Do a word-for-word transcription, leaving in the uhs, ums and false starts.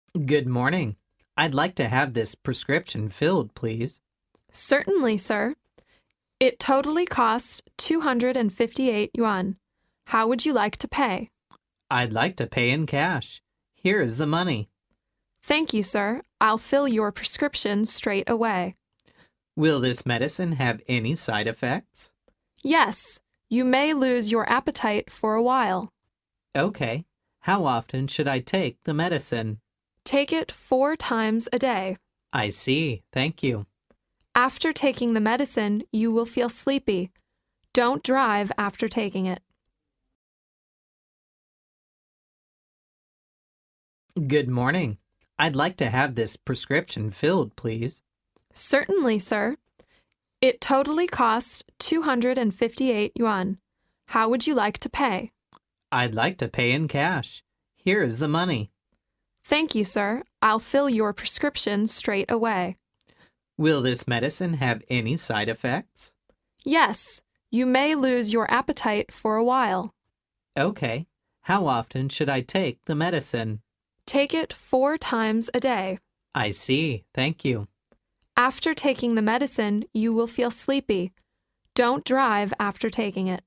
Good morning. I'd like to have this prescription filled, please. Certainly, sir. It totally costs two hundred fifty-eight yuan. How would you like to pay? I'd like to pay in cash. Here is the money. Thank you, sir. I'll fill your prescription straight away. Will this medicine have any side effects? Yes, you may lose your appetite for a while. Okay. How often should I take the medicine? Take it four times a day. I see. Thank you. After taking the medicine, you will feel sleepy. Don't drive after taking it. Good morning. I'd like to have this prescription filled, please. Certainly, sir. It totally costs two hundred fifty-eight yuan. How would you like to pay? I'd like to pay in cash. Here is the money. Thank you, sir. I'll fill your prescription straight away. Will this medicine have any side effects? Yes, you may lose your appetite for a while. Okay. How often should I take the medicine? Take it four times a day. I see. Thank you. After taking the medicine, you will feel sleepy. Don't drive after taking it.